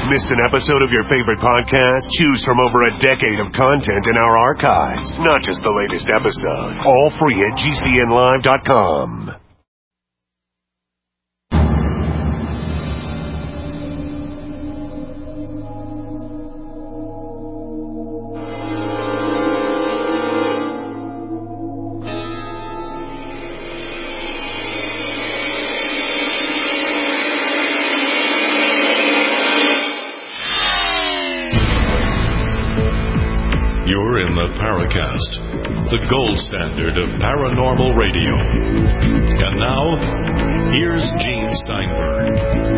Missed an episode of your favorite podcast? Choose from over a decade of content in our archives, not just the latest episode. All free at GCNlive.com. You're in the Paracast, the gold standard of paranormal radio. And now, here's Gene Steinberg.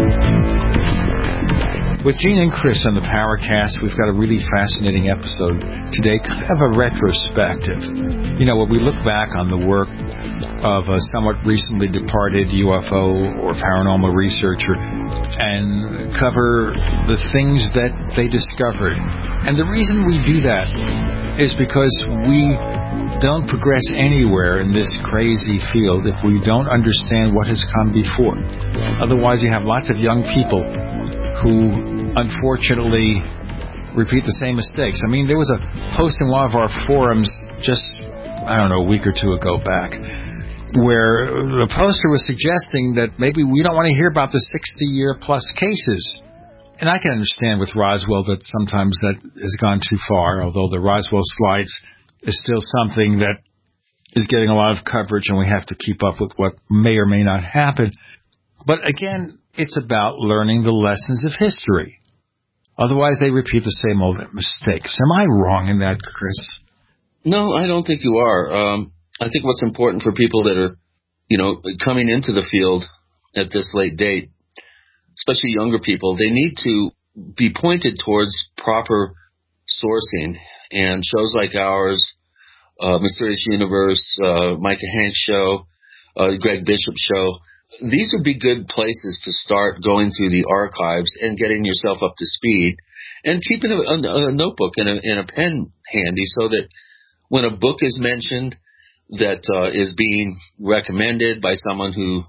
With Gene and Chris on the Paracast, we've got a really fascinating episode today, kind of a retrospective. You know, where we look back on the work of a somewhat recently departed UFO or paranormal researcher and cover the things that they discovered. And the reason we do that is because we don't progress anywhere in this crazy field if we don't understand what has come before. Otherwise, you have lots of young people who unfortunately repeat the same mistakes. I mean, there was a post in one of our forums just, I don't know, a week or two ago back, where the poster was suggesting that maybe we don't want to hear about the 60-year-plus cases. And I can understand with Roswell that sometimes that has gone too far, although the Roswell slides is still something that is getting a lot of coverage, and we have to keep up with what may or may not happen. But again, it's about learning the lessons of history. Otherwise, they repeat the same old mistakes. Am I wrong in that, Chris? No, I don't think you are. I think what's important for people that are, coming into the field at this late date, especially younger people, they need to be pointed towards proper sourcing. And shows like ours, Mysterious Universe, Micah Hanks Show, Greg Bishop Show, these would be good places to start going through the archives and getting yourself up to speed and keeping a notebook and a pen handy so that when a book is mentioned that is being recommended by someone who,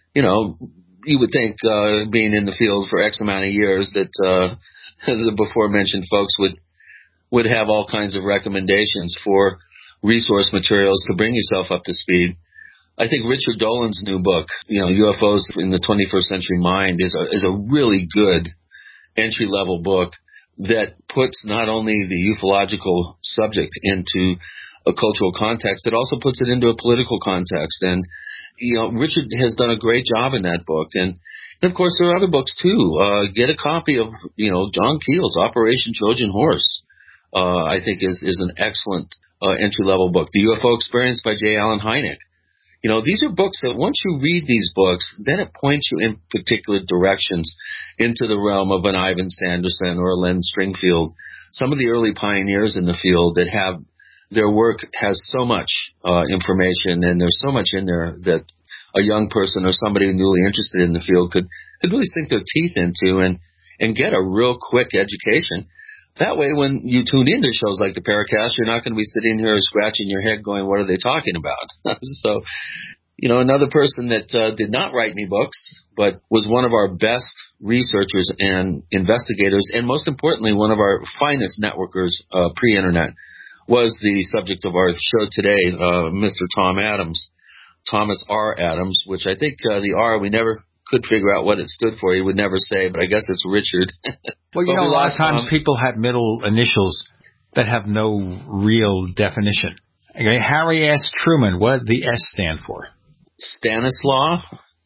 you would think being in the field for X amount of years that the before mentioned folks would have all kinds of recommendations for resource materials to bring yourself up to speed. I think Richard Dolan's new book, UFOs in the 21st Century Mind, is a really good entry-level book that puts not only the ufological subject into a cultural context, it also puts it into a political context. And, Richard has done a great job in that book. And of course, there are other books, too. Get a copy of, John Keel's Operation Trojan Horse, I think is an excellent entry-level book. The UFO Experience by J. Allen Hynek. These are books that once you read these books, then it points you in particular directions into the realm of an Ivan Sanderson or a Len Stringfield. Some of the early pioneers in the field that have their work has so much information, and there's so much in there that a young person or somebody newly interested in the field could really sink their teeth into and get a real quick education. That way, when you tune into shows like the Paracast, you're not going to be sitting here scratching your head going, what are they talking about? So, another person that did not write any books, but was one of our best researchers and investigators, and most importantly, one of our finest networkers pre-internet, was the subject of our show today, Mr. Tom Adams, Thomas R. Adams, which I think the R, we never could figure out what it stood for. He would never say, but I guess it's Richard. Well, a lot of times people have middle initials that have no real definition. Okay, Harry S. Truman, what did the S stand for? Stanislaw.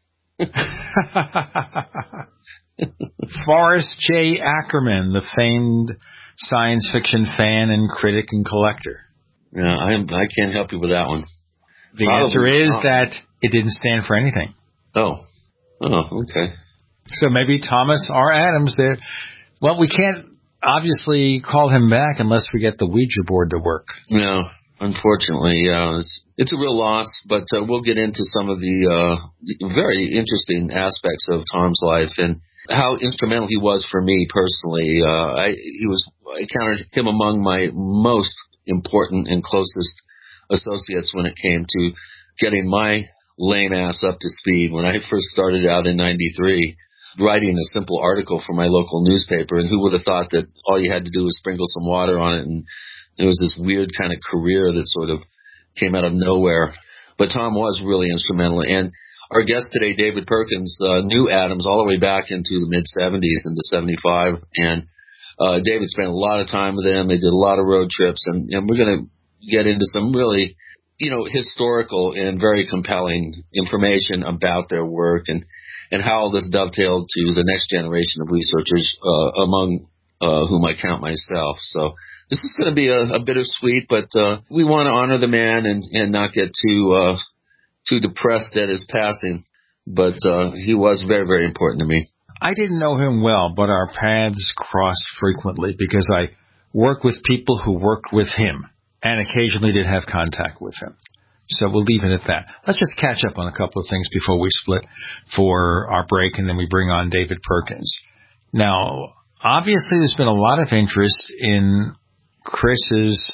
Forrest J. Ackerman, the famed science fiction fan and critic and collector. Yeah, I can't help you with that one. The answer is that it didn't stand for anything. Oh, okay. So maybe Thomas R. Adams there. Well, we can't obviously call him back unless we get the Ouija board to work. No, unfortunately, it's a real loss, but we'll get into some of the very interesting aspects of Tom's life and how instrumental he was for me personally. I counted him among my most important and closest associates when it came to getting my lame ass up to speed when I first started out in 93. writing a simple article for my local newspaper, and who would have thought that all you had to do was sprinkle some water on it, and it was this weird kind of career that sort of came out of nowhere. But Tom was really instrumental. And our guest today, David Perkins, knew Adams all the way back into the mid-'70s, into 75. And David spent a lot of time with them. They did a lot of road trips. And we're going to get into some really, historical and very compelling information about their work and how all this dovetailed to the next generation of researchers, among whom I count myself. So this is going to be a bittersweet, but we want to honor the man and not get too depressed at his passing. But he was very, very important to me. I didn't know him well, but our paths crossed frequently because I worked with people who worked with him and occasionally did have contact with him. So we'll leave it at that. Let's just catch up on a couple of things before we split for our break, and then we bring on David Perkins. Now, obviously, there's been a lot of interest in Chris's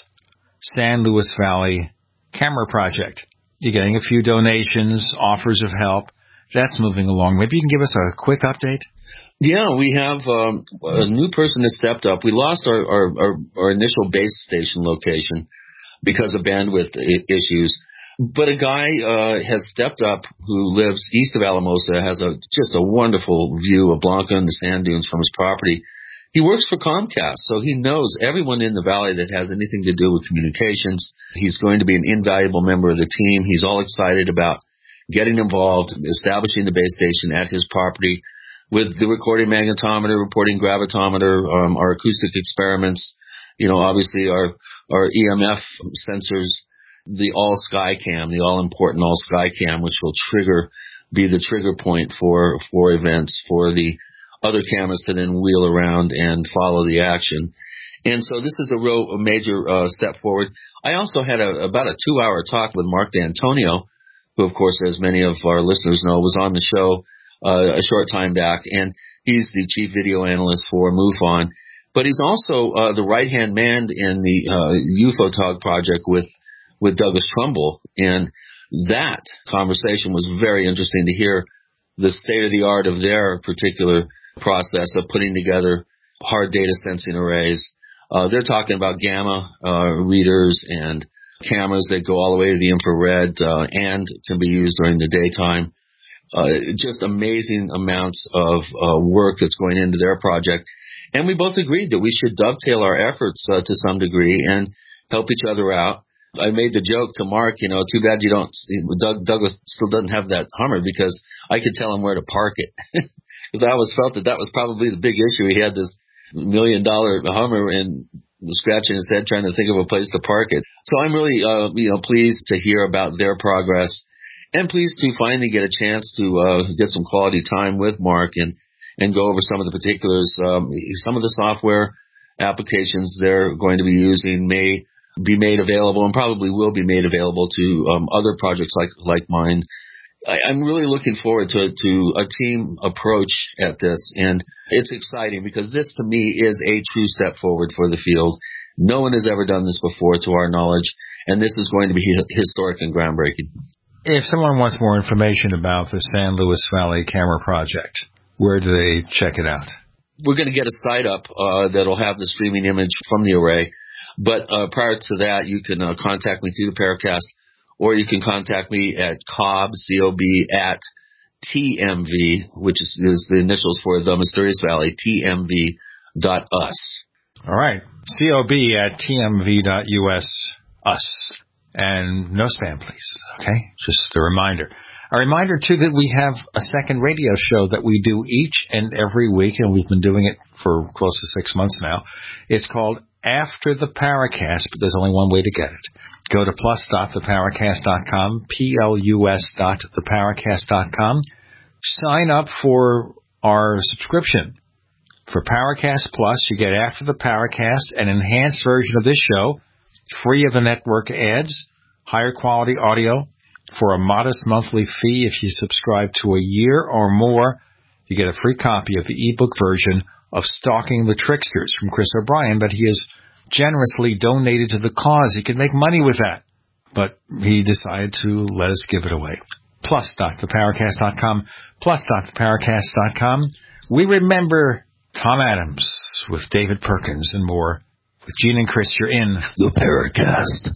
San Luis Valley camera project. You're getting a few donations, offers of help. That's moving along. Maybe you can give us a quick update? Yeah, we have a new person that stepped up. We lost our initial base station location because of bandwidth issues. But a guy has stepped up who lives east of Alamosa, has just a wonderful view of Blanca and the sand dunes from his property. He works for Comcast, so he knows everyone in the valley that has anything to do with communications. He's going to be an invaluable member of the team. He's all excited about getting involved, establishing the base station at his property with the recording magnetometer, reporting gravitometer, our acoustic experiments, obviously our EMF sensors, the all-sky-cam, the all-important all-sky-cam, which will be the trigger point for events for the other cameras to then wheel around and follow the action. And so this is a major step forward. I also had about a 2-hour talk with Mark D'Antonio, who, of course, as many of our listeners know, was on the show a short time back, and he's the chief video analyst for MUFON. But he's also the right-hand man in the UFOTOG project with Douglas Trumbull, and that conversation was very interesting to hear the state-of-the-art of their particular process of putting together hard data sensing arrays. They're talking about gamma readers and cameras that go all the way to the infrared and can be used during the daytime. Just amazing amounts of work that's going into their project. And we both agreed that we should dovetail our efforts to some degree and help each other out. I made the joke to Mark, too bad Douglas still doesn't have that Hummer, because I could tell him where to park it. Because I always felt that was probably the big issue. He had this $1 million Hummer and was scratching his head trying to think of a place to park it. So I'm really, pleased to hear about their progress, and pleased to finally get a chance to get some quality time with Mark and go over some of the particulars. Some of the software applications they're going to be using may be made available, and probably will be made available to other projects like mine. I'm really looking forward to a team approach at this, and it's exciting because this, to me, is a true step forward for the field. No one has ever done this before, to our knowledge, and this is going to be historic and groundbreaking. If someone wants more information about the San Luis Valley Camera Project, where do they check it out? We're going to get a site up that'll have the streaming image from the array. But prior to that, you can contact me through the Paracast, or you can contact me at Cobb, C-O-B, at TMV, which is the initials for the Mysterious Valley, TMV.us. All right. C-O-B at TMV.us, us. And no spam, please. Okay? Just a reminder. A reminder, too, that we have a second radio show that we do each and every week, and we've been doing it for close to 6 months now. It's called After the Paracast, but there's only one way to get it. Go to plus.theparacast.com, plus.theparacast.com. Sign up for our subscription. For Paracast Plus, you get After the Paracast, an enhanced version of this show, free of the network ads, higher quality audio, for a modest monthly fee. If you subscribe to a year or more, you get a free copy of the ebook version of Stalking the Tricksters from Chris O'Brien, but he has generously donated to the cause. He could make money with that, but he decided to let us give it away. plus.theparacast.com, plus.theparacast.com. We remember Tom Adams with David Perkins and more. With Gene and Chris, you're in the Paracast.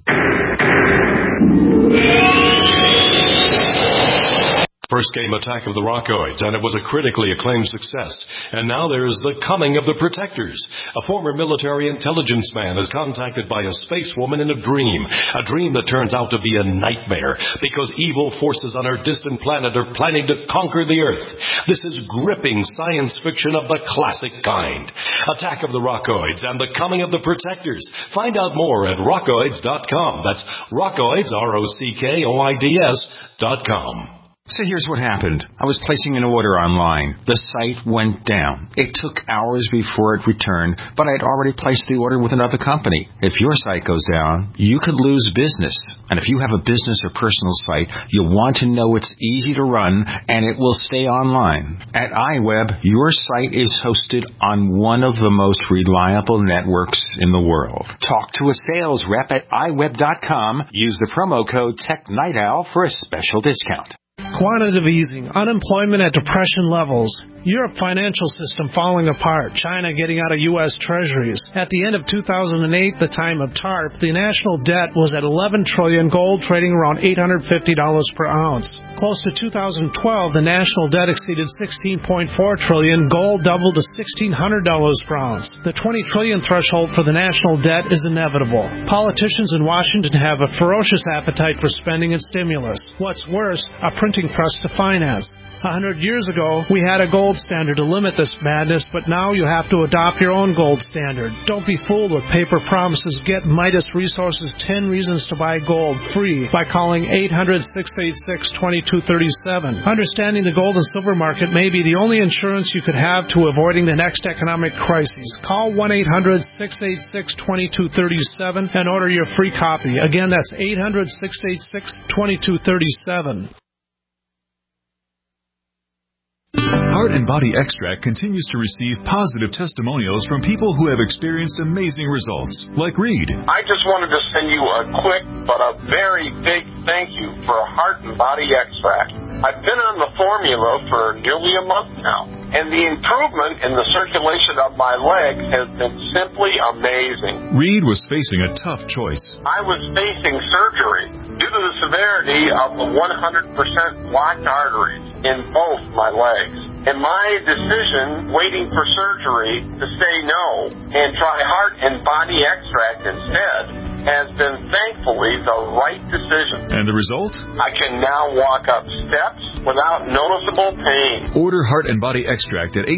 First game Attack of the Rockoids, and it was a critically acclaimed success. And now there's The Coming of the Protectors. A former military intelligence man is contacted by a space woman in a dream that turns out to be a nightmare because evil forces on her distant planet are planning to conquer the Earth. This is gripping science fiction of the classic kind. Attack of the Rockoids and The Coming of the Protectors. Find out more at rockoids.com. That's Rockoids, ROCKOIDS.com. So here's what happened. I was placing an order online. The site went down. It took hours before it returned, but I had already placed the order with another company. If your site goes down, you could lose business. And if you have a business or personal site, you'll want to know it's easy to run and it will stay online. At iWeb, your site is hosted on one of the most reliable networks in the world. Talk to a sales rep at iWeb.com. Use the promo code TechNightOwl for a special discount. Quantitative easing, unemployment at depression levels, Europe financial system falling apart, China getting out of U.S. treasuries. At the end of 2008, the time of TARP, the national debt was at $11 trillion, gold trading around $850 per ounce. Close to 2012, the national debt exceeded $16.4 trillion, gold doubled to $1,600 per ounce. The $20 trillion threshold for the national debt is inevitable. Politicians in Washington have a ferocious appetite for spending and stimulus. What's worse, a printing press to finance. 100 years ago, we had a gold standard to limit this madness, but now you have to adopt your own gold standard. Don't be fooled with paper promises. Get Midas Resources 10 Reasons to Buy Gold free by calling 800-686-2237. Understanding the gold and silver market may be the only insurance you could have to avoiding the next economic crisis. Call 1-800-686-2237 and order your free copy. Again, that's 800-686-2237. Heart and Body Extract continues to receive positive testimonials from people who have experienced amazing results, like Reed. I just wanted to send you a quick but a very big thank you for Heart and Body Extract. I've been on the formula for nearly a month now, and the improvement in the circulation of my legs has been simply amazing. Reed was facing a tough choice. I was facing surgery due to the severity of the 100% blocked arteries in both my legs. And my decision, waiting for surgery, to say no and try Heart and Body Extract instead, has been thankfully the right decision. And the result? I can now walk up steps without noticeable pain. Order Heart and Body Extract at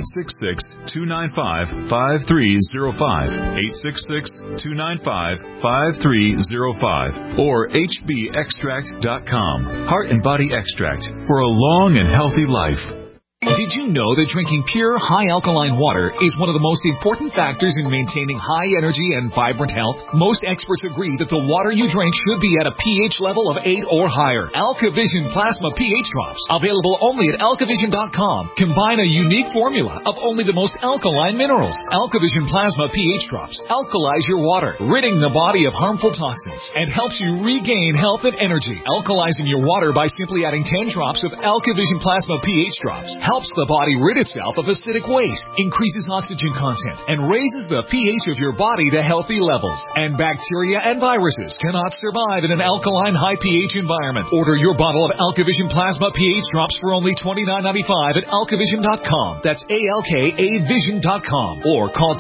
866-295-5305, 866-295-5305, or hbextract.com. Heart and Body Extract for a long and healthy life. Did you know that drinking pure, high-alkaline water is one of the most important factors in maintaining high energy and vibrant health? Most experts agree that the water you drink should be at a pH level of 8 or higher. AlkaVision Plasma pH Drops, available only at alkavision.com, combine a unique formula of only the most alkaline minerals. AlkaVision Plasma pH Drops alkalize your water, ridding the body of harmful toxins, and helps you regain health and energy. Alkalizing your water by simply adding 10 drops of AlkaVision Plasma pH Drops helps the body rid itself of acidic waste, increases oxygen content, and raises the pH of your body to healthy levels. And bacteria and viruses cannot survive in an alkaline high pH environment. Order your bottle of AlkaVision Plasma pH Drops for only $29.95 at alkavision.com. That's ALKAvision.com. Or call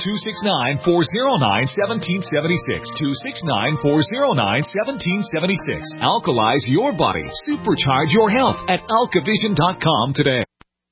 269-409-1776. 269-409-1776. Alkalize your body. Supercharge your health at alkavision.com today.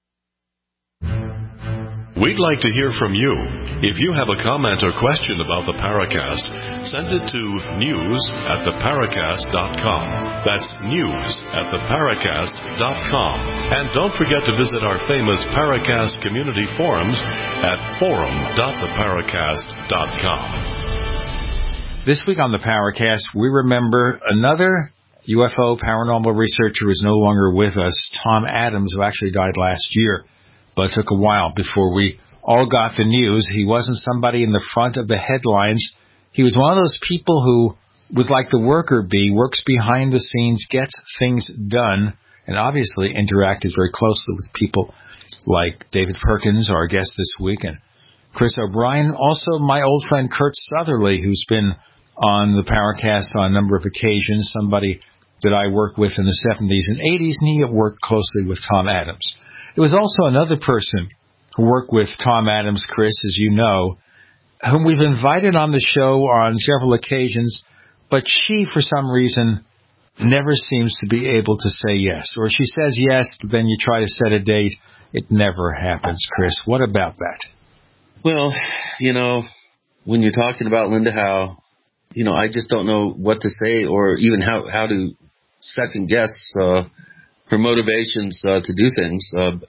We'd like to hear from you. If you have a comment or question about the Paracast, send it to news@theparacast.com. That's news@theparacast.com. And don't forget to visit our famous Paracast community forums at forum.theparacast.com. This week on the Paracast, we remember another UFO paranormal researcher who is no longer with us, Tom Adams, who actually died last year. But it took a while before we all got the news. He wasn't somebody in the front of the headlines. He was one of those people who was like the worker bee, works behind the scenes, gets things done, and obviously interacted very closely with people like David Perkins, our guest this week, and Chris O'Brien. Also, my old friend Kurt Southerly, who's been on the Paracast on a number of occasions, somebody that I worked with in the 70s and 80s, and he worked closely with Tom Adams. There was also another person who worked with Tom Adams, Chris, as you know, whom we've invited on the show on several occasions, but she, for some reason, never seems to be able to say yes. Or she says yes, but then you try to set a date. It never happens, Chris. What about that? Well, when you're talking about Linda Howe, I just don't know what to say or even how to second guess her motivations to do things.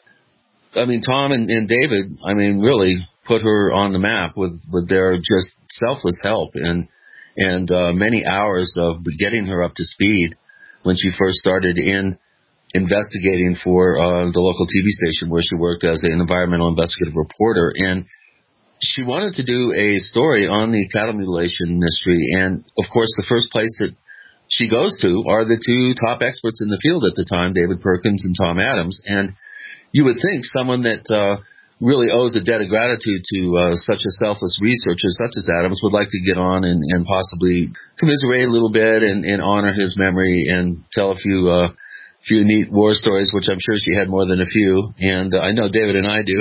Tom and David, really put her on the map with their just selfless help and many hours of getting her up to speed when she first started investigating for the local TV station where she worked as an environmental investigative reporter. And she wanted to do a story on the cattle mutilation industry. And, of course, the first place that she goes to are the two top experts in the field at the time, David Perkins and Tom Adams. And you would think someone that really owes a debt of gratitude to such a selfless researcher such as Adams would like to get on and possibly commiserate a little bit and honor his memory and tell a few neat war stories, which I'm sure she had more than a few. And I know David and I do.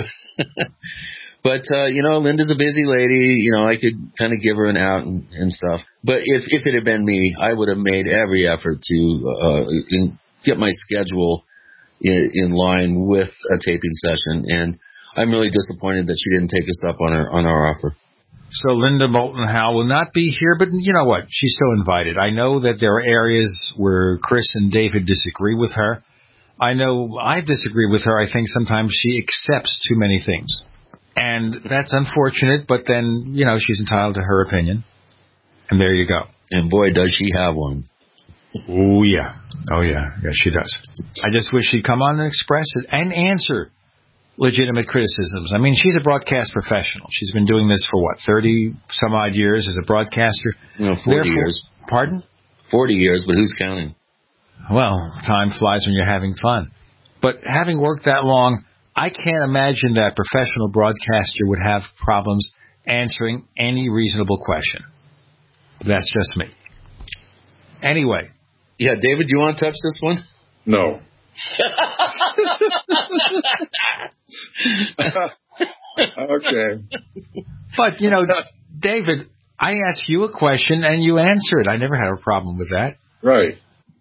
But, Linda's a busy lady. I could kind of give her an out and stuff. But if it had been me, I would have made every effort to get my schedule in line with a taping session. And I'm really disappointed that she didn't take us up on our offer. So Linda Moulton Howe will not be here, but you know what? She's still invited. I know that there are areas where Chris and David disagree with her. I know I disagree with her. I think sometimes she accepts too many things. And that's unfortunate, but then, she's entitled to her opinion. And there you go. And boy, does she have one. Oh, yeah. Yes, she does. I just wish she'd come on and express it and answer legitimate criticisms. She's a broadcast professional. She's been doing this for, 30-some-odd years as a broadcaster? 40 years. Pardon? 40 years, but who's counting? Well, time flies when you're having fun. But having worked that long, I can't imagine that a professional broadcaster would have problems answering any reasonable question. That's just me. Anyway. Yeah, David, do you want to touch this one? No. Okay. But, David, I asked you a question and you answered. I never had a problem with that. Right.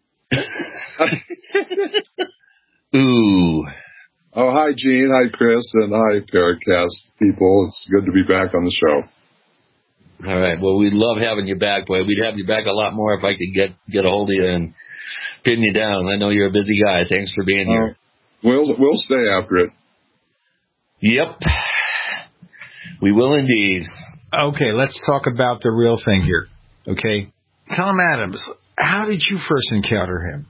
Ooh. Oh, hi, Gene. Hi, Chris. And hi, Paracast people. It's good to be back on the show. All right. Well, we love having you back, boy. We'd have you back a lot more if I could get a hold of you and pin you down. I know you're a busy guy. Thanks for being here. We'll stay after it. Yep. We will indeed. Okay, let's talk about the real thing here. Okay? Tom Adams, how did you first encounter him?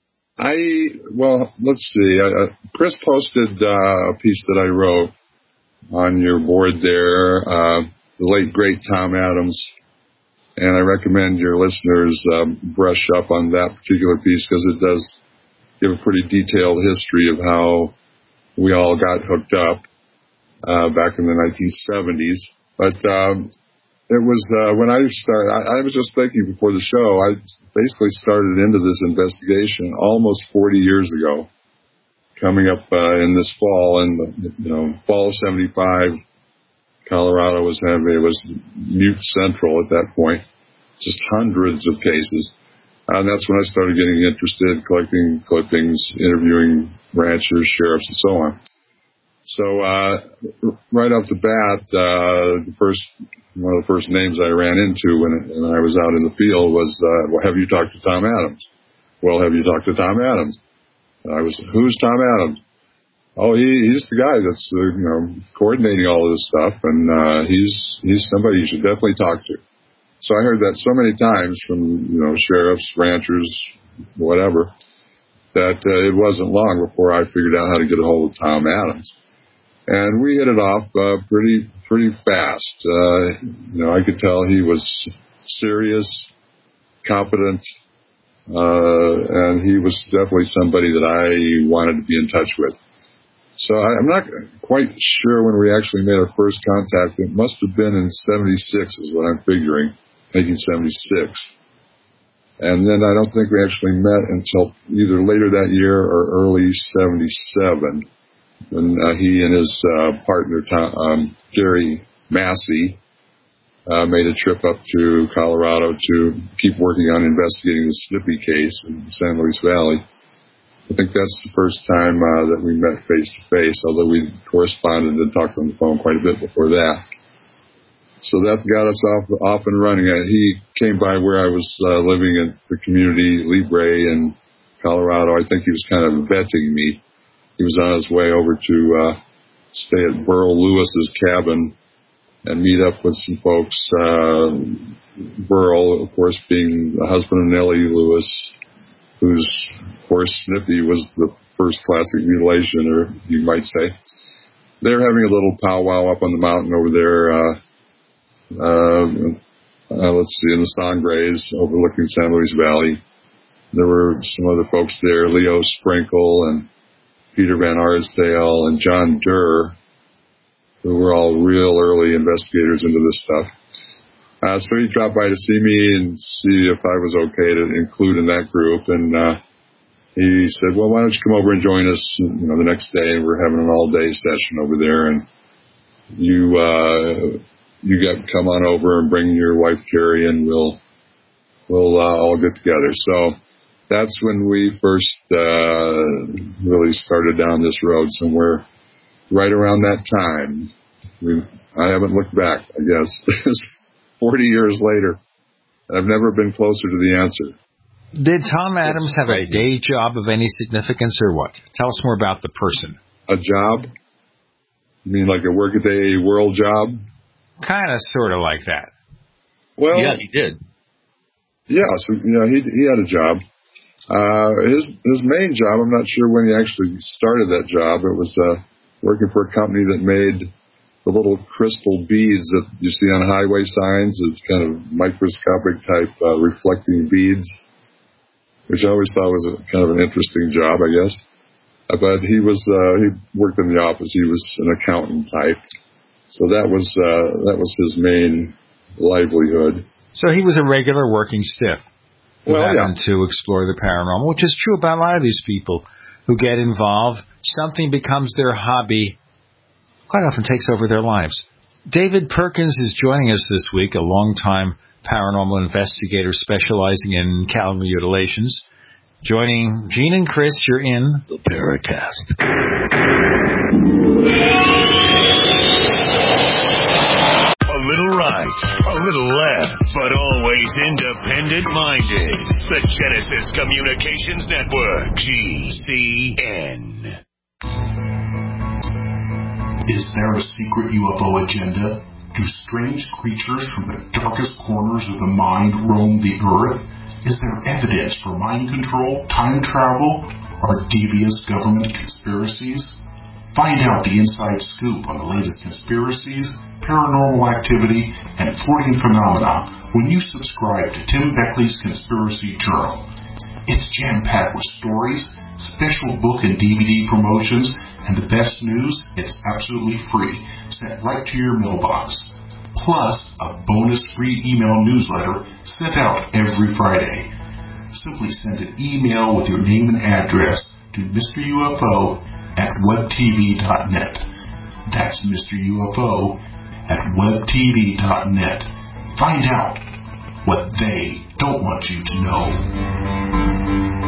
Let's see. Chris posted a piece that I wrote on your board there, the late, great Tom Adams. And I recommend your listeners brush up on that particular piece because it does give a pretty detailed history of how we all got hooked up back in the 1970s. But it was when I started, I was just thinking before the show, I basically started into this investigation almost 40 years ago, coming up in this fall. And, fall of 75, Colorado was mute central at that point, just hundreds of cases. And that's when I started getting interested, collecting clippings, interviewing ranchers, sheriffs, and so on. So right off the bat, one of the first names I ran into when I was out in the field was, have you talked to Tom Adams? Well, have you talked to Tom Adams? Who's Tom Adams? Oh, he's the guy that's coordinating all of this stuff, and he's somebody you should definitely talk to. So I heard that so many times from sheriffs, ranchers, whatever, that it wasn't long before I figured out how to get a hold of Tom Adams. And we hit it off pretty fast. I could tell he was serious, competent, and he was definitely somebody that I wanted to be in touch with. So I'm not quite sure when we actually made our first contact. It must have been in 76 is what I'm figuring, 1976. And then I don't think we actually met until either later that year or early 77, when he and his partner, Jerry Massey, made a trip up to Colorado to keep working on investigating the Snippy case in the San Luis Valley. I think that's the first time that we met face-to-face, although we corresponded and talked on the phone quite a bit before that. So that got us off and running. He came by where I was living in the community, Libre in Colorado. I think he was kind of vetting me. He was on his way over to stay at Burl Lewis's cabin and meet up with some folks. Burl, of course, being the husband of Nellie Lewis, whose, of course, Snippy was the first classic mutilation, or you might say. They're having a little powwow up on the mountain over there, let's see, in the Sangres overlooking San Luis Valley. There were some other folks there, Leo Sprinkle and Peter Van Arsdale and John Durr, who were all real early investigators into this stuff. So he dropped by to see me and see if I was okay to include in that group. And he said, well, why don't you come over and join us, the next day. We're having an all-day session over there. And you come on over and bring your wife, Carrie, and we'll all get together. So that's when we first really started down this road, somewhere right around that time. I haven't looked back, I guess. 40 years later, I've never been closer to the answer. Did Tom Adams have a day job of any significance or what? Tell us more about the person. A job? You mean like a workaday world job? Kind of, sort of like that. Well, yeah, he did. Yeah, so he had a job. His main job, I'm not sure when he actually started that job. It was working for a company that made the little crystal beads that you see on highway signs. It's kind of microscopic type reflecting beads, which I always thought was kind of an interesting job, I guess. But he worked in the office. He was an accountant type. So that was his main livelihood. So he was a regular working stiff who happened to explore the paranormal, which is true about a lot of these people who get involved. Something becomes their hobby, quite often takes over their lives. David Perkins is joining us this week, a longtime paranormal investigator specializing in cattle mutilations. Joining Gene and Chris, you're in the Paracast. A little right, a little left, but always independent-minded. The Genesis Communications Network, GCN. Is there a secret UFO agenda? Do strange creatures from the darkest corners of the mind roam the earth? Is there evidence for mind control, time travel, or devious government conspiracies? Find out the inside scoop on the latest conspiracies, paranormal activity, and Fortean phenomena when you subscribe to Tim Beckley's Conspiracy Journal. It's jam-packed with stories, special book and DVD promotions, and the best news, it's absolutely free, sent right to your mailbox. Plus, a bonus free email newsletter sent out every Friday. Simply send an email with your name and address to Mr. UFO at webtv.net. That's Mr. UFO at webtv.net. Find out what they don't want you to know.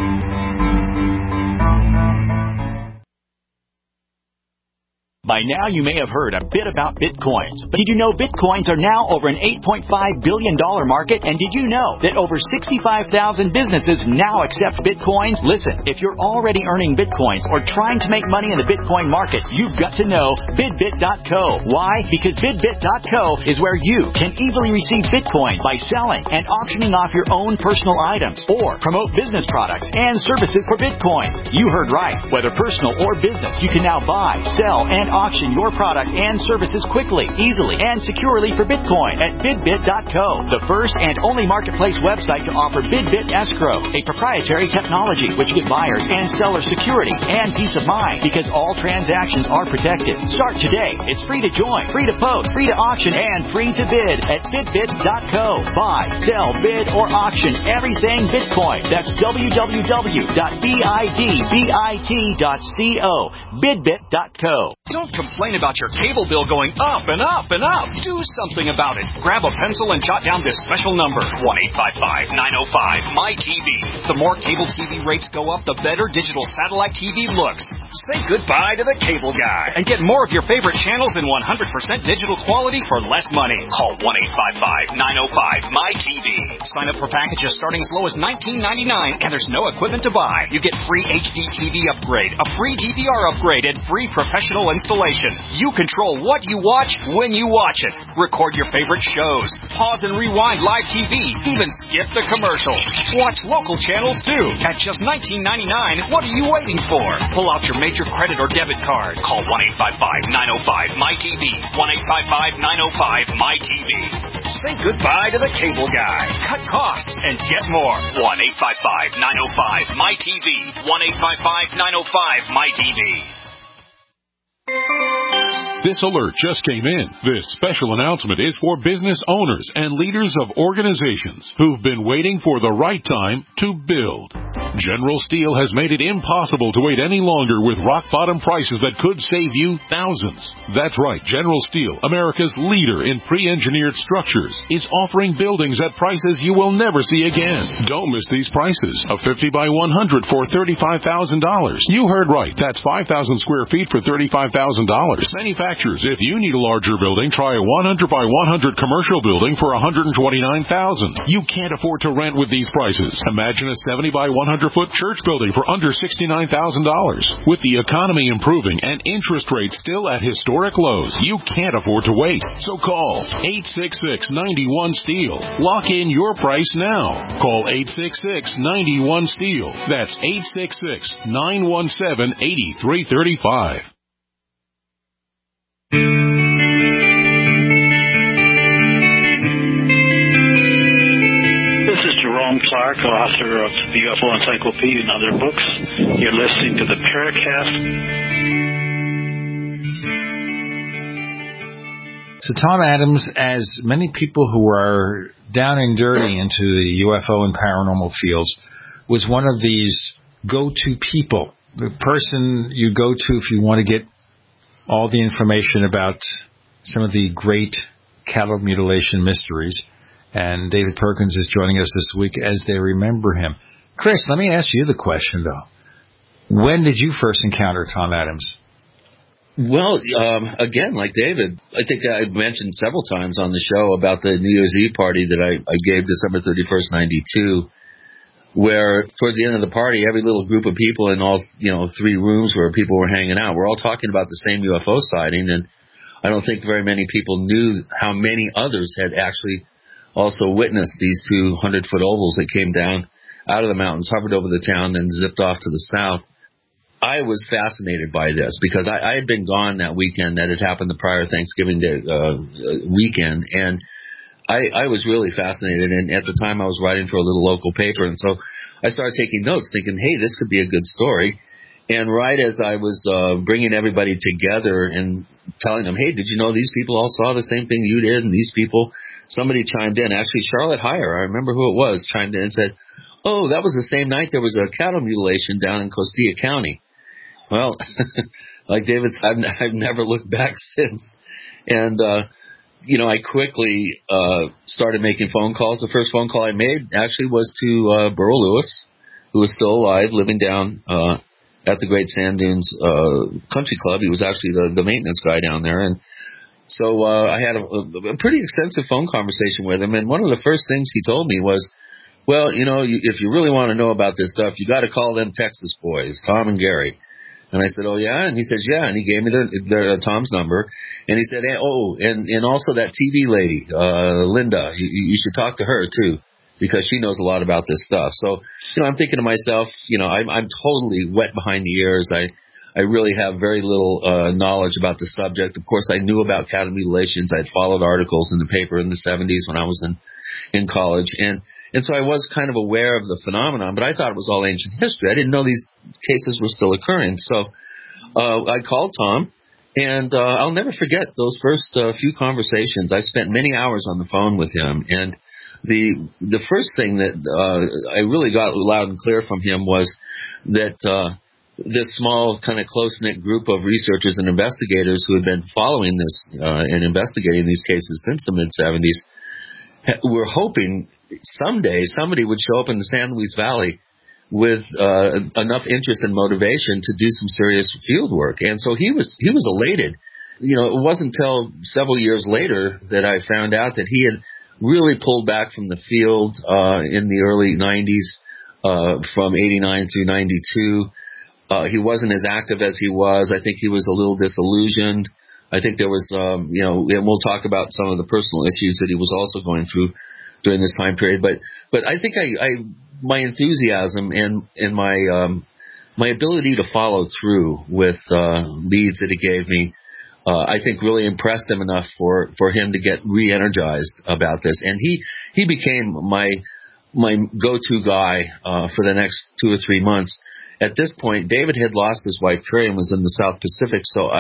By now, you may have heard a bit about Bitcoins. But did you know Bitcoins are now over an $8.5 billion market? And did you know that over 65,000 businesses now accept Bitcoins? Listen, if you're already earning Bitcoins or trying to make money in the Bitcoin market, you've got to know BidBit.co. Why? Because BidBit.co is where you can easily receive Bitcoin by selling and auctioning off your own personal items or promote business products and services for Bitcoins. You heard right. Whether personal or business, you can now buy, sell, and auction your product and services quickly, easily, and securely for Bitcoin at BidBit.co, the first and only marketplace website to offer BidBit Escrow, a proprietary technology which gives buyers and sellers security and peace of mind because all transactions are protected. Start today. It's free to join, free to post, free to auction, and free to bid at BidBit.co. Buy, sell, bid, or auction everything Bitcoin. That's www.bidbit.co. BidBit.co. Don't complain about your cable bill going up and up and up. Do something about it. Grab a pencil and jot down this special number, 1-855-905-MyTV. The more cable TV rates go up, the better digital satellite TV looks. Say goodbye to the cable guy and get more of your favorite channels in 100% digital quality for less money. Call 1-855-905-MyTV. Sign up for packages starting as low as $19.99, and there's no equipment to buy. You get free HD TV upgrade, a free DVR upgrade, and free professional installation. You control what you watch when you watch it. Record your favorite shows. Pause and rewind live TV. Even skip the commercials. Watch local channels too. At just $19.99, what are you waiting for? Pull out your major credit or debit card. Call 1-855-905-MyTV. 1-855-905-MyTV. Say goodbye to the cable guy. Cut costs and get more. 1-855-905-MyTV. 1-855-905-MyTV. This alert just came in. This special announcement is for business owners and leaders of organizations who've been waiting for the right time to build. General Steel has made it impossible to wait any longer with rock-bottom prices that could save you thousands. That's right, General Steel, America's leader in pre-engineered structures, is offering buildings at prices you will never see again. Don't miss these prices. A 50 by 100 for $35,000. You heard right. That's 5,000 square feet for $35,000. Manufacturers, if you need a larger building, try a 100 by 100 commercial building for $129,000. You can't afford to rent with these prices. Imagine a 70 by 100 foot church building for under $69,000. With the economy improving and interest rates still at historic lows, you can't afford to wait. So call 866-91-STEEL. Lock in your price now. Call 866-91-STEEL. That's 866-917-8335. Clark, author of the UFO Encyclopedia and other books. You're listening to the Paracast. So Tom Adams, as many people who are down and dirty into the UFO and paranormal fields, was one of these go-to people, the person you go to if you want to get all the information about some of the great cattle mutilation mysteries. And David Perkins is joining us this week as they remember him. Chris, let me ask you the question, though. When did you first encounter Tom Adams? Well, again, like David, I think I mentioned several times on the show about the New Year's Eve party that I gave December 31st, 92, where towards the end of the party, every little group of people in all, 3 rooms where people were hanging out, we're all talking about the same UFO sighting, and I don't think very many people knew how many others had actually also witnessed these 2 100-foot ovals that came down out of the mountains, hovered over the town, and zipped off to the south. I was fascinated by this because I had been gone that weekend that had happened the prior Thanksgiving Day weekend, and I was really fascinated. And at the time, I was writing for a little local paper, and so I started taking notes, thinking, hey, this could be a good story. And right as I was bringing everybody together and telling them, hey, did you know these people all saw the same thing you did? And these people, somebody chimed in. Actually, Charlotte Heyer, I remember who it was, chimed in and said, oh, that was the same night there was a cattle mutilation down in Costilla County. Well, like David said, I've never looked back since. And, I quickly started making phone calls. The first phone call I made actually was to Burl Lewis, who was still alive, living down at the Great Sand Dunes Country Club. He was actually the maintenance guy down there. And so I had a pretty extensive phone conversation with him. And one of the first things he told me was, well, if you really want to know about this stuff, you got to call them Texas boys, Tom and Gary. And I said, oh, yeah? And he says, yeah. And he gave me Tom's number. And he said, hey, and also that TV lady, Linda, you should talk to her, too, because she knows a lot about this stuff. So, I'm thinking to myself, I'm totally wet behind the ears. I really have very little knowledge about the subject. Of course, I knew about cattle mutilations. I'd followed articles in the paper in the 70s when I was in college. And so I was kind of aware of the phenomenon, but I thought it was all ancient history. I didn't know these cases were still occurring. So I called Tom, and I'll never forget those first few conversations. I spent many hours on the phone with him, and the first thing that I really got loud and clear from him was that this small kind of close-knit group of researchers and investigators who had been following this and investigating these cases since the mid-'70s were hoping someday somebody would show up in the San Luis Valley with enough interest and motivation to do some serious field work. And so he was elated. You know, it wasn't until several years later that I found out that he had really pulled back from the field in the early 90s, from 89 through 92. He wasn't as active as he was. I think he was a little disillusioned. I think there was, and we'll talk about some of the personal issues that he was also going through during this time period. But I think my enthusiasm and my ability to follow through with leads that he gave me, I think really impressed him enough for him to get re-energized about this. And he became my go-to guy for the next 2 or 3 months. At this point, David had lost his wife, Carrie, and was in the South Pacific. So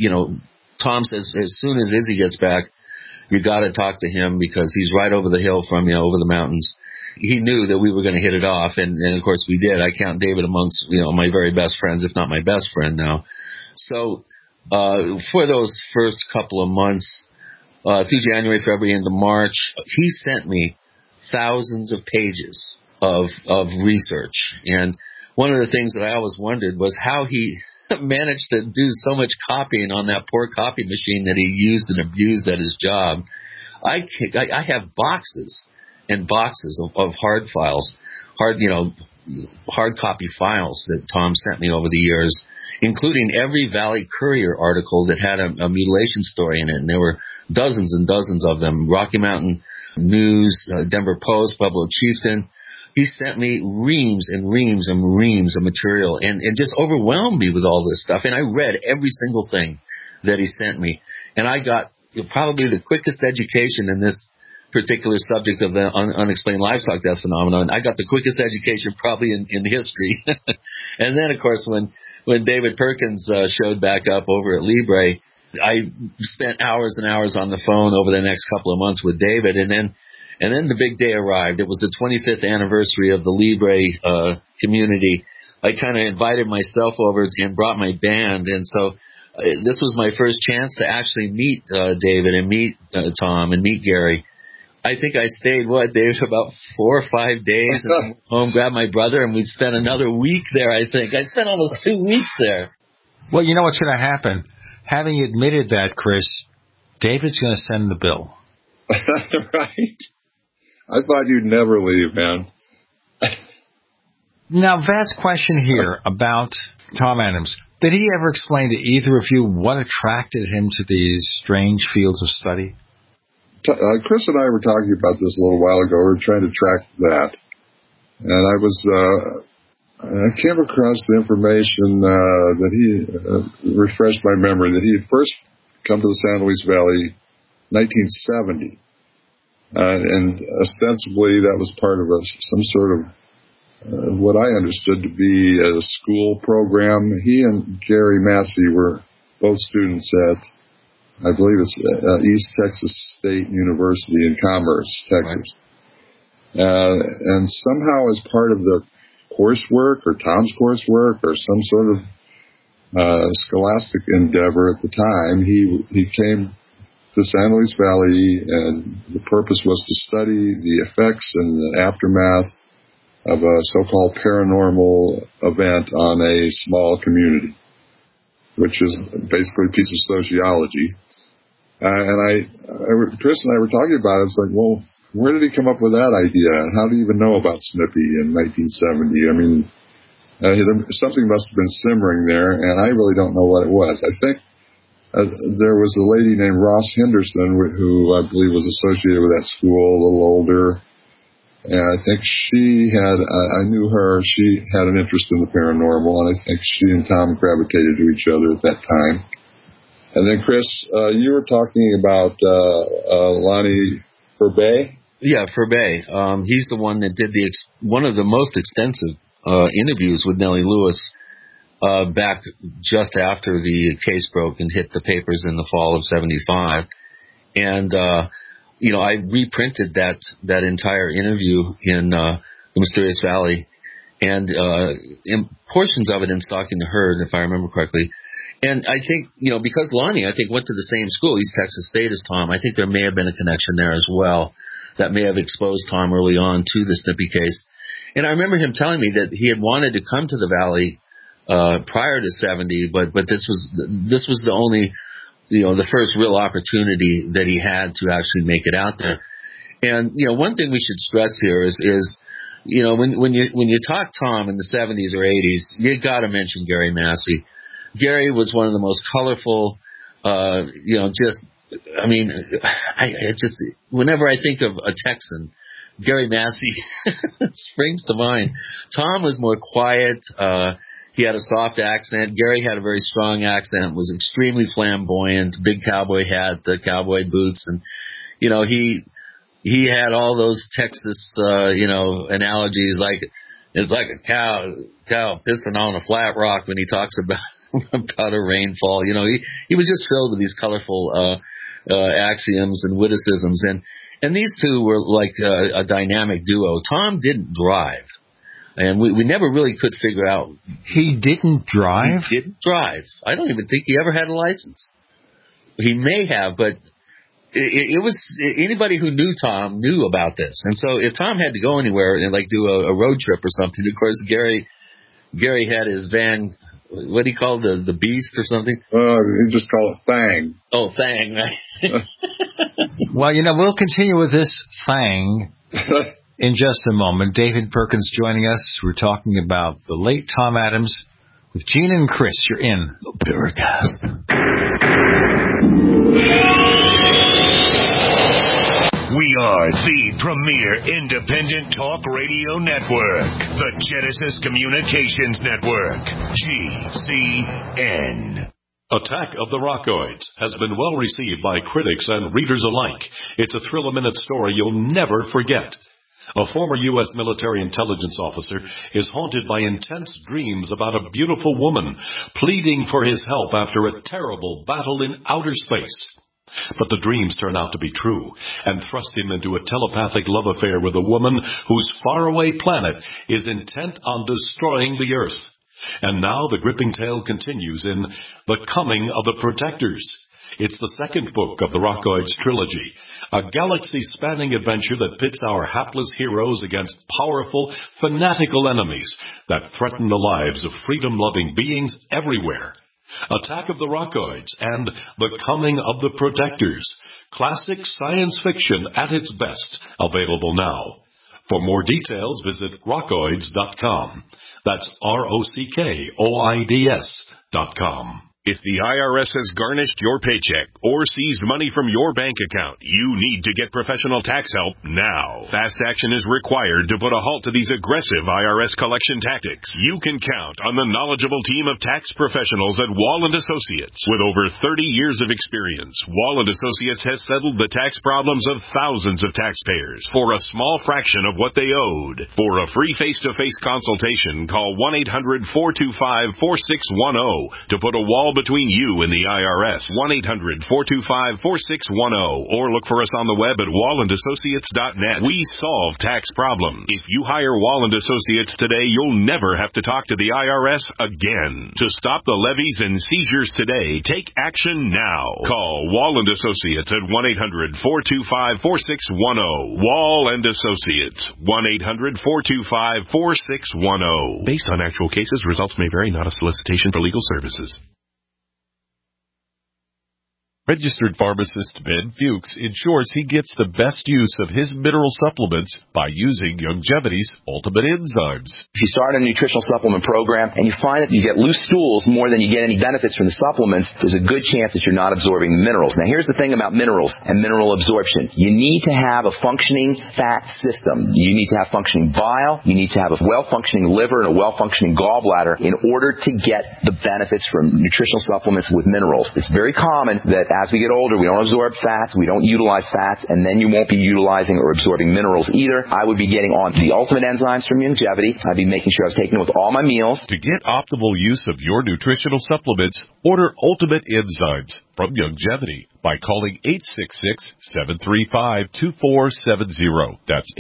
Tom says, as soon as Izzy gets back, you got to talk to him because he's right over the hill from you, over the mountains. He knew that we were going to hit it off, and of course we did. I count David amongst my very best friends, if not my best friend now. So for those first couple of months, through January, February, into March, he sent me thousands of pages of research. And one of the things that I always wondered was how he managed to do so much copying on that poor copy machine that he used and abused at his job. I have boxes and boxes of hard files, hard copy files that Tom sent me over the years, including every Valley Courier article that had a mutilation story in it. And there were dozens and dozens of them. Rocky Mountain News, Denver Post, Pueblo Chieftain. He sent me reams and reams and reams of material and just overwhelmed me with all this stuff. And I read every single thing that he sent me. And I got probably the quickest education in this particular subject of the unexplained livestock death phenomenon. I got the quickest education probably in history. And then, of course, when David Perkins showed back up over at Libre, I spent hours and hours on the phone over the next couple of months with David. And then the big day arrived. It was the 25th anniversary of the Libre community. I kind of invited myself over and brought my band. And so this was my first chance to actually meet David and meet Tom and meet Gary. I think I stayed, Dave, about 4 or 5 days and went home, grabbed my brother, and we'd spent another week there, I think. I spent almost 2 weeks there. Well, you know what's going to happen? Having admitted that, Chris, David's going to send the bill. Right? I thought you'd never leave, man. Now, vast question here about Tom Adams. Did he ever explain to either of you what attracted him to these strange fields of study? Chris and I were talking about this a little while ago. We were trying to track that. And I came across the information that he refreshed my memory that he had first come to the San Luis Valley 1970. And ostensibly that was part of some sort of what I understood to be a school program. He and Gary Massey were both students at, I believe it's East Texas State University in Commerce, Texas. Right. And somehow as part of the coursework or Tom's coursework or some sort of scholastic endeavor at the time, he came to San Luis Valley, and the purpose was to study the effects and the aftermath of a so-called paranormal event on a small community, which is basically a piece of sociology. And Chris and I were talking about it. It's like, well, where did he come up with that idea? And how do you even know about Snippy in 1970? I mean, something must have been simmering there, and I really don't know what it was. I think there was a lady named Ross Henderson, who I believe was associated with that school, a little older. And I think I knew her, she had an interest in the paranormal, and I think she and Tom gravitated to each other at that time. And then, Chris, you were talking about Lonnie Furbay? Yeah, Furbay. He's the one that did one of the most extensive interviews with Nellie Lewis back just after the case broke and hit the papers in the fall of '75. And I reprinted that entire interview in The Mysterious Valley, and in portions of it in Stalking the Herd, if I remember correctly. And I think, because Lonnie, I think, went to the same school, East Texas State, as Tom, I think there may have been a connection there as well that may have exposed Tom early on to the Snippy case. And I remember him telling me that he had wanted to come to the Valley prior to '70, but this was the only, the first real opportunity that he had to actually make it out there. And one thing we should stress here is when you talk Tom in the '70s or '80s, you got to mention Gary Massey. Gary was one of the most colorful, whenever I think of a Texan, Gary Massey springs to mind. Tom was more quiet. He had a soft accent. Gary had a very strong accent, was extremely flamboyant, big cowboy hat, the cowboy boots. And, he had all those Texas, analogies, like it's like a cow pissing on a flat rock when he talks about a rainfall. He was just filled with these colorful axioms and witticisms. And these two were like a dynamic duo. Tom didn't drive. And we never really could figure out. He didn't drive? He didn't drive. I don't even think he ever had a license. He may have, but it was anybody who knew Tom knew about this. And so if Tom had to go anywhere and do a road trip or something, of course Gary had his van. What do you call the Beast or something? You just call it Thang. Oh, Thang, right? Well, we'll continue with this Thang in just a moment. David Perkins joining us. We're talking about the late Tom Adams with Gene and Chris. You're in the Paracast. We are the premier independent talk radio network, the Genesis Communications Network, GCN. Attack of the Rockoids has been well received by critics and readers alike. It's a thrill-a-minute story you'll never forget. A former U.S. military intelligence officer is haunted by intense dreams about a beautiful woman pleading for his help after a terrible battle in outer space. But the dreams turn out to be true and thrust him into a telepathic love affair with a woman whose faraway planet is intent on destroying the Earth. And now the gripping tale continues in The Coming of the Protectors. It's the second book of the Rockoids trilogy, a galaxy-spanning adventure that pits our hapless heroes against powerful, fanatical enemies that threaten the lives of freedom-loving beings everywhere. Attack of the Rockoids and The Coming of the Protectors. Classic science fiction at its best. Available now. For more details, visit rockoids.com. That's ROCKOIDS.com. If the IRS has garnished your paycheck or seized money from your bank account, you need to get professional tax help now. Fast action is required to put a halt to these aggressive IRS collection tactics. You can count on the knowledgeable team of tax professionals at Wall & Associates. With over 30 years of experience, Wall & Associates has settled the tax problems of thousands of taxpayers for a small fraction of what they owed. For a free face-to-face consultation, call 1-800-425-4610 to put a wall between you and the IRS. 1-800-425-4610 or look for us on the web at wallandassociates.net. We solve tax problems. If you hire Wall & Associates today, you'll never have to talk to the IRS again. To stop the levies and seizures today, take action now. Call Wall & Associates at 1-800-425-4610. Wall & Associates. 1-800-425-4610. Based on actual cases, results may vary, not a solicitation for legal services. Registered pharmacist Ben Fuchs ensures he gets the best use of his mineral supplements by using Youngevity's Ultimate Enzymes. If you start a nutritional supplement program and you find that you get loose stools more than you get any benefits from the supplements, there's a good chance that you're not absorbing the minerals. Now, here's the thing about minerals and mineral absorption. You need to have a functioning fat system. You need to have functioning bile. You need to have a well-functioning liver and a well-functioning gallbladder in order to get the benefits from nutritional supplements with minerals. It's very common that as we get older, we don't absorb fats, we don't utilize fats, and then you won't be utilizing or absorbing minerals either. I would be getting on the Ultimate Enzymes from Youngevity. I'd be making sure I was taking it with all my meals. To get optimal use of your nutritional supplements, order Ultimate Enzymes from Youngevity by calling 866-735-2470. That's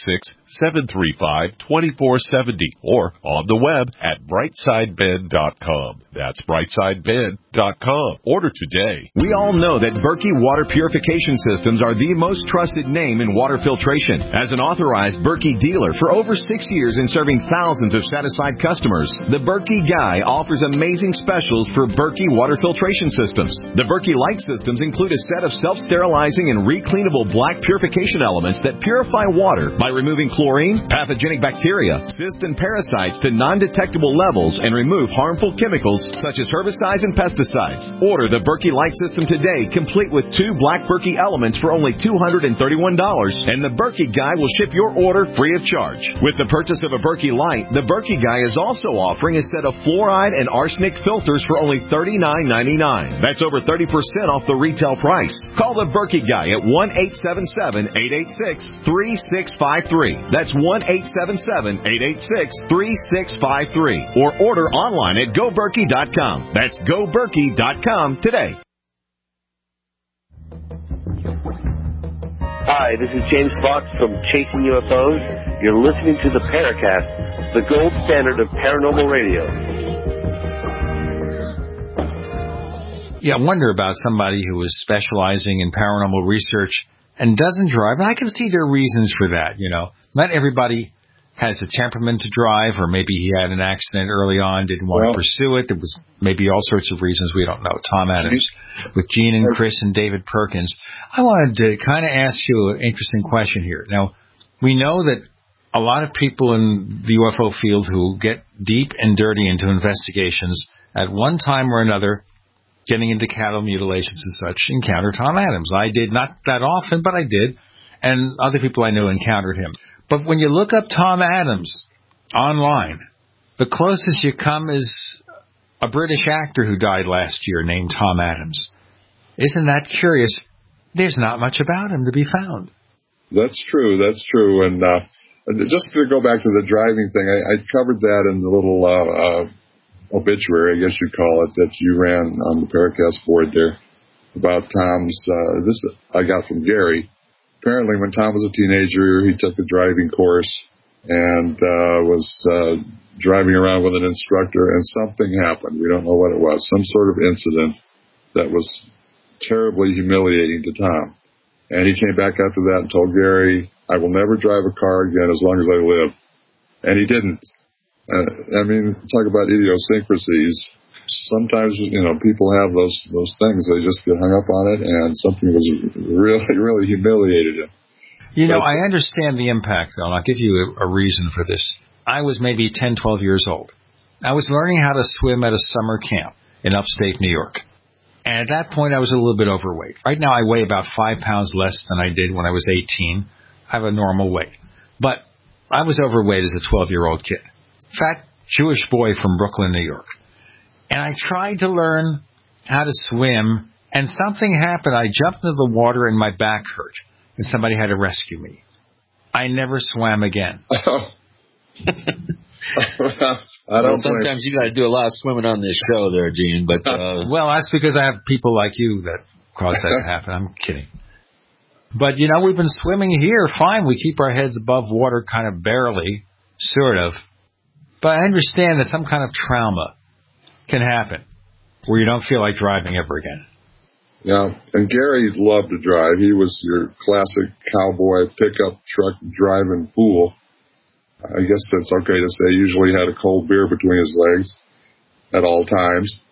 866-735-2470 or on the web at brightsideben.com. That's brightsideben.com. Order today. We all know that Berkey Water Purification Systems are the most trusted name in water filtration. As an authorized Berkey dealer for over 6 years and serving thousands of satisfied customers, the Berkey Guy offers amazing specials for Berkey water filtration systems. The Berkey Light systems include a set of self-sterilizing and recleanable black purification elements that purify water by removing chlorine, pathogenic bacteria, cysts, and parasites to non-detectable levels and remove harmful chemicals such as herbicides and pesticides. Order the Berkey Light system today, complete with 2 black Berkey elements for only $231, and the Berkey Guy will ship your order free of charge. With the purchase of a Berkey Light, the Berkey Guy is also offering a set of fluoride and arsenic filters for only $39.99. That's over 30% off the retail price. Call the Berkey Guy at 1-877-886-3653. That's 1-877-886-3653. Or order online at GoBerkey.com. That's GoBerkey.com today. Hi, this is James Fox from Chasing UFOs. You're listening to the Paracast, the gold standard of paranormal radio. Yeah, I wonder about somebody who is specializing in paranormal research and doesn't drive. And I can see there are reasons for that, you know. Not everybody has the temperament to drive, or maybe he had an accident early on, didn't want to pursue it. There was maybe all sorts of reasons we don't know. Tom Adams with Gene and Chris and David Perkins. I wanted to kind of ask you an interesting question here. Now, we know that a lot of people in the UFO field who get deep and dirty into investigations at one time or another, getting into cattle mutilations and such, encounter Tom Adams. I did, not that often, but I did. And other people I knew encountered him. But when you look up Tom Adams online, the closest you come is a British actor who died last year named Tom Adams. Isn't that curious? There's not much about him to be found. That's true. That's true. And just to go back to the driving thing, I covered that in the little obituary, I guess you'd call it, that you ran on the Paracast board there about Tom's. This I got from Gary. Apparently, when Tom was a teenager, he took a driving course and was driving around with an instructor, and something happened. We don't know what it was. Some sort of incident that was terribly humiliating to Tom. And he came back after that and told Gary, I will never drive a car again as long as I live. And he didn't. I mean, talk about idiosyncrasies. Sometimes, you know, people have those things. They just get hung up on it, and something was really humiliated him. You know, I understand the impact, though, and I'll give you a reason for this. I was maybe 10, 12 years old. I was learning how to swim at a summer camp in upstate New York. And at that point, I was a little bit overweight. Right now, I weigh about 5 pounds less than I did when I was 18. I have a normal weight. But I was overweight as a 12-year-old kid. Fat Jewish boy from Brooklyn, New York. And I tried to learn how to swim, and something happened. I jumped into the water and my back hurt, and somebody had to rescue me. I never swam again. Sometimes you got to do a lot of swimming on this show there, Gene. But well, that's because I have people like you that cause that to happen. I'm kidding. But, you know, we've been swimming here fine. We keep our heads above water kind of barely, sort of. But I understand that some kind of trauma can happen where you don't feel like driving ever again. Yeah, and Gary loved to drive. He was your classic cowboy pickup truck driving fool. I guess that's okay to say. Usually had a cold beer between his legs at all times.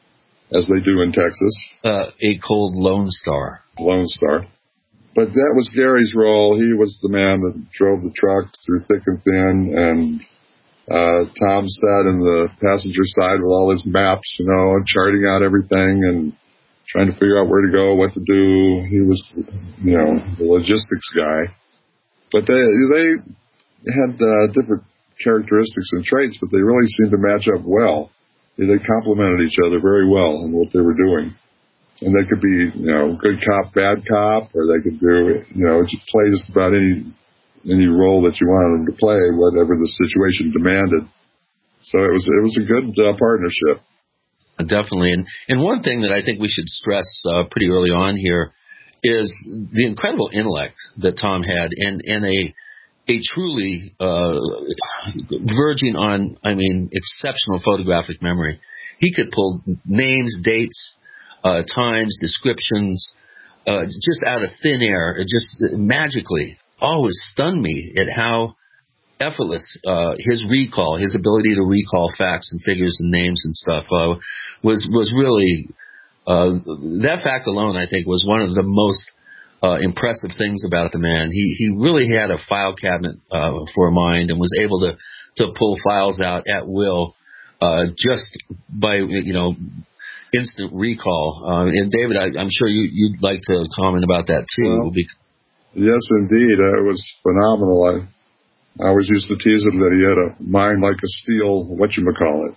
as they do in Texas. A cold Lone Star. Lone Star. But that was Gary's role. He was the man that drove the truck through thick and thin, and Tom sat in the passenger side with all his maps, and charting out everything and trying to figure out where to go, what to do. He was, the logistics guy. But they had different characteristics and traits, but they really seemed to match up well. They complemented each other very well in what they were doing. And they could be, good cop, bad cop, or they could do, just play just about any role that you wanted them to play, whatever the situation demanded. So it was a good partnership. Definitely. And one thing that I think we should stress pretty early on here is the incredible intellect that Tom had, and a truly verging on, exceptional photographic memory. He could pull names, dates, times, descriptions, just out of thin air. It just magically always stunned me at how effortless his recall, his ability to recall facts and figures and names and stuff was really that fact alone, I think, was one of the most impressive things about the man. He really had a file cabinet for a mind, and was able to pull files out at will just by instant recall. And David, I'm sure you'd like to comment about that too. Well, yes, indeed, it was phenomenal. I always used to tease him that he had a mind like a steel whatchamacallit.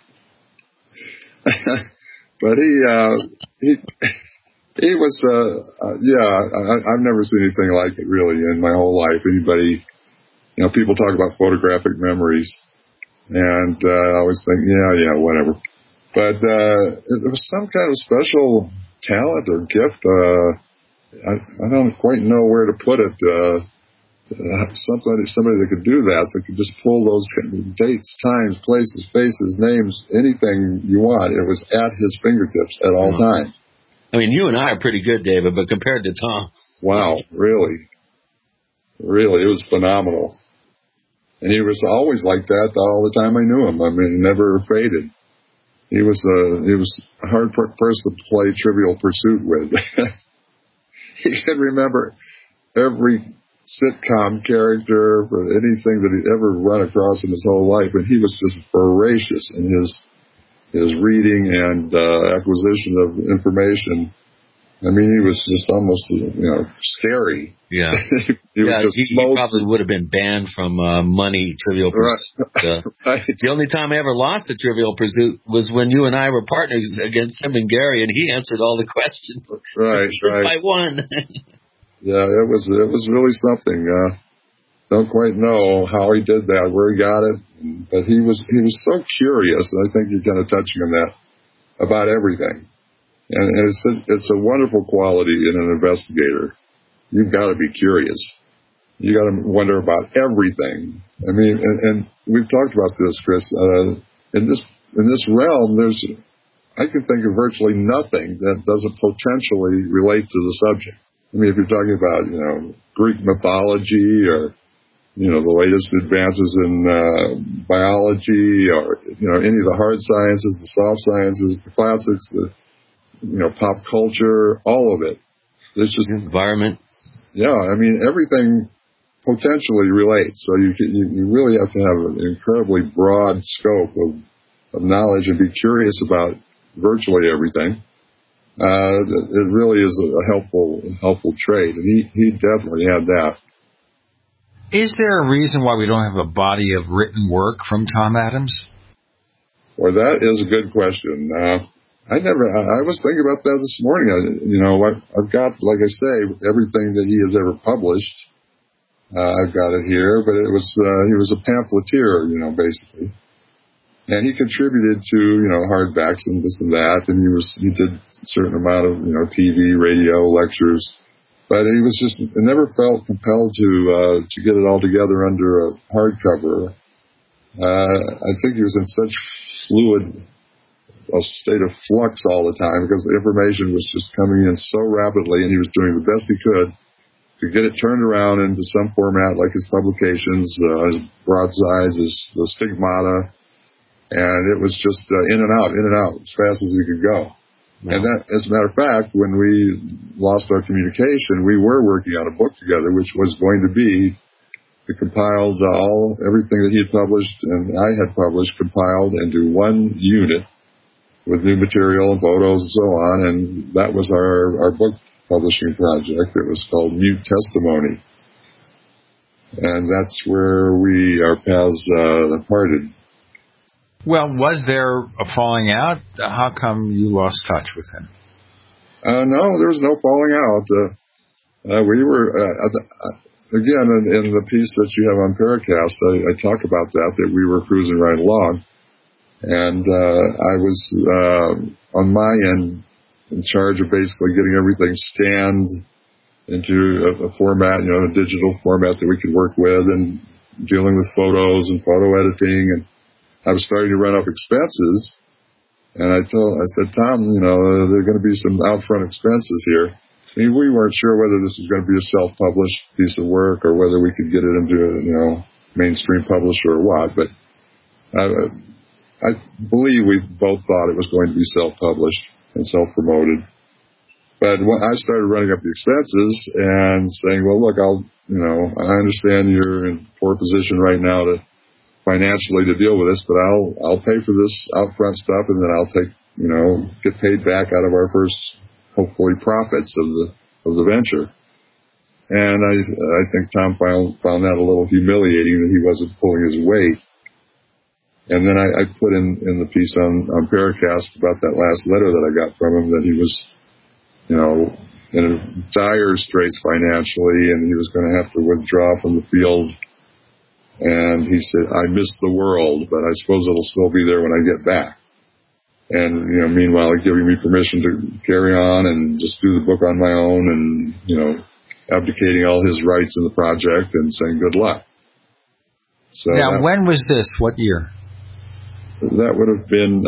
But he was, I've never seen anything like it really in my whole life. Anybody, people talk about photographic memories, and I always think, whatever. But it was some kind of special talent or gift. I don't quite know where to put it. Somebody that could do that could just pull those dates, times, places, faces, names, anything you want. It was at his fingertips at all times. You and I are pretty good, David, but compared to Tom. Wow, really, it was phenomenal. And he was always like that all the time I knew him. He never faded. He was a hard person to play Trivial Pursuit with. He could remember every sitcom character for anything that he'd ever run across in his whole life, and he was just voracious in his reading and acquisition of information. He was just almost, scary. Yeah. he probably would have been banned from Money Trivial Pursuit. Right. The only time I ever lost a Trivial Pursuit was when you and I were partners against him and Gary, and he answered all the questions. Right. Just by one. Yeah, it was really something. Don't quite know how he did that, where he got it, but he was so curious, and I think you're kind of touching on that, about everything. And it's a wonderful quality in an investigator. You've got to be curious. You got to wonder about everything. And we've talked about this, Chris. In this realm, I can think of virtually nothing that doesn't potentially relate to the subject. If you're talking about, Greek mythology or, the latest advances in biology or, any of the hard sciences, the soft sciences, the classics, the, pop culture, all of it. It's just environment. Yeah, everything potentially relates. So you really have to have an incredibly broad scope of knowledge and be curious about virtually everything. It really is a helpful trait, and he definitely had that. Is there a reason why we don't have a body of written work from Tom Adams? Well, that is a good question. I was thinking about that this morning. I've got, like I say, everything that he has ever published. I've got it here, but he was a pamphleteer, basically. And he contributed to, hardbacks and this and that, and he did a certain amount of, TV, radio, lectures. But he was just never felt compelled to get it all together under a hardcover. I think he was in such fluid a state of flux all the time because the information was just coming in so rapidly, and he was doing the best he could to get it turned around into some format like his publications, his broadsides, the stigmata, and it was just in and out as fast as he could go. Yeah. And that, as a matter of fact, when we lost our communication, we were working on a book together, which was going to be compiled, everything that he had published and I had published, compiled into one unit with new material and photos and so on. And that was our book publishing project. It was called Mute Testimony. And that's where our paths parted. Well, was there a falling out? How come you lost touch with him? No, there was no falling out. We were, again, in the piece that you have on Paracast, I talk about that we were cruising right along. And I was, on my end, in charge of basically getting everything scanned into a format, a digital format that we could work with, and dealing with photos and photo editing. And I was starting to run up expenses. And I said, Tom, there are going to be some upfront expenses here. I mean, we weren't sure whether this was going to be a self-published piece of work or whether we could get it into a, mainstream publisher or what. But I believe we both thought it was going to be self-published and self-promoted. But when I started running up the expenses and saying, well, look, I understand you're in a poor position right now financially to deal with this, but I'll pay for this upfront stuff, and then I'll take, get paid back out of our first, hopefully, profits of the venture. And I think Tom found that a little humiliating that he wasn't pulling his weight. And then I put in the piece on Paracast about that last letter that I got from him, that he was, in dire straits financially, and he was going to have to withdraw from the field. And he said, I miss the world, but I suppose it'll still be there when I get back. And, meanwhile, giving me permission to carry on and just do the book on my own and, abdicating all his rights in the project and saying good luck. So now, when was this? What year? That would have been,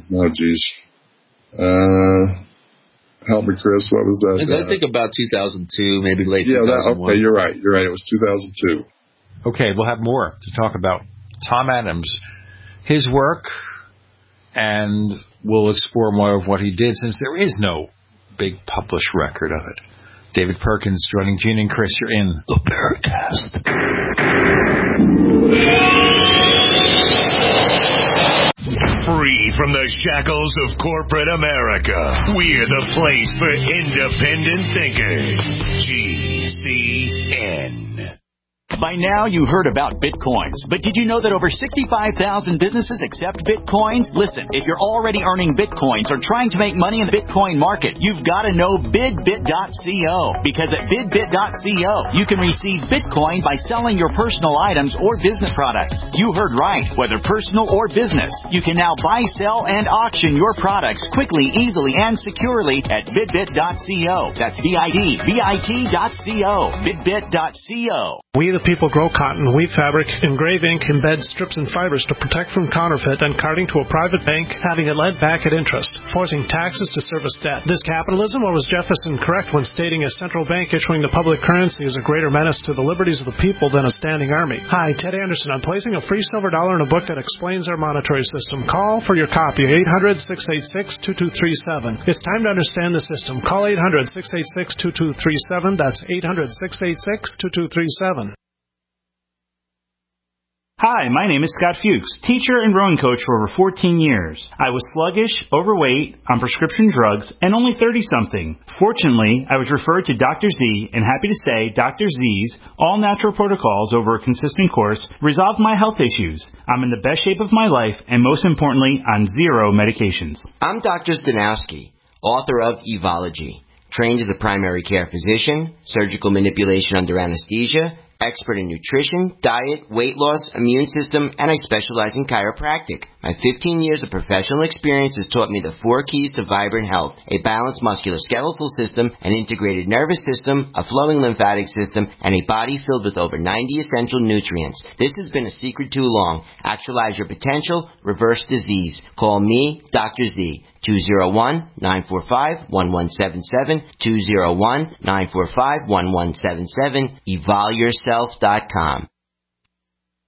help me, Chris. What was that? I think about 2002, maybe late 2001. Okay, you're right. It was 2002. Okay, we'll have more to talk about Tom Adams, his work, and we'll explore more of what he did, since there is no big published record of it. David Perkins joining Gene and Chris. You're in the Paracast. Free from the shackles of corporate America, we're the place for independent thinkers. GCN. By now, you heard about Bitcoins, but did you know that over 65,000 businesses accept Bitcoins? Listen, if you're already earning Bitcoins or trying to make money in the Bitcoin market, you've got to know BidBit.co, because at BidBit.co, you can receive Bitcoin by selling your personal items or business products. You heard right, whether personal or business. You can now buy, sell, and auction your products quickly, easily, and securely at BidBit.co. That's BidBit.co. BidBit.co. We the people grow cotton, weave fabric, engrave ink, embed strips and fibers to protect from counterfeit and carting to a private bank, having it lent back at interest, forcing taxes to service debt. This capitalism, or was Jefferson correct when stating a central bank issuing the public currency is a greater menace to the liberties of the people than a standing army? Hi, Ted Anderson. I'm placing a free silver dollar in a book that explains our monetary system. Call for your copy, 800-686-2237. It's time to understand the system. Call 800-686-2237. That's 800-686-2237. Hi, my name is Scott Fuchs, teacher and rowing coach for over 14 years. I was sluggish, overweight, on prescription drugs, and only 30-something. Fortunately, I was referred to Dr. Z, and happy to say Dr. Z's all-natural protocols over a consistent course resolved my health issues. I'm in the best shape of my life, and most importantly, on 0 medications. I'm Dr. Stanowski, author of Evology, trained as a primary care physician, surgical manipulation under anesthesia, expert in nutrition, diet, weight loss, immune system, and I specialize in chiropractic. My 15 years of professional experience has taught me the 4 keys to vibrant health: a balanced musculoskeletal system, an integrated nervous system, a flowing lymphatic system, and a body filled with over 90 essential nutrients. This has been a secret too long. Actualize your potential, reverse disease. Call me, Dr. Z. 201-945-1177, 201-945-1177, evolveyourself.com.